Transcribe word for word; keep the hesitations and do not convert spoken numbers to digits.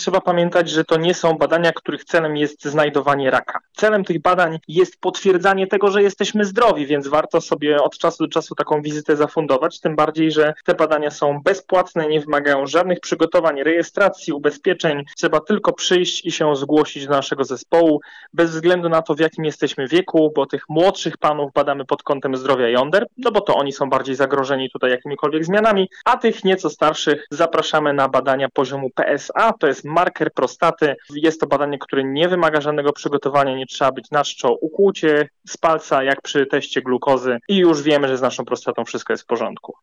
Trzeba pamiętać, że to nie są badania, których celem jest znajdowanie raka. Celem tych badań jest potwierdzanie tego, że jesteśmy zdrowi, więc warto sobie od czasu do czasu taką wizytę zafundować, tym bardziej, że te badania są bezpłatne, nie wymagają żadnych przygotowań, rejestracji, ubezpieczeń. Trzeba tylko przyjść i się zgłosić do naszego zespołu, bez względu na to, w jakim jesteśmy wieku, bo tych młodszych panów badamy pod kątem zdrowia jąder, no bo to oni są bardziej zagrożeni tutaj jakimikolwiek zmianami, a tych nieco starszych zapraszamy na badania poziomu P S A, to jest marker prostaty. Jest to badanie, które nie wymaga żadnego przygotowania, nie trzeba być na czczo, ukłucie z palca jak przy teście glukozy i już wiemy, że z naszą prostatą wszystko jest w porządku.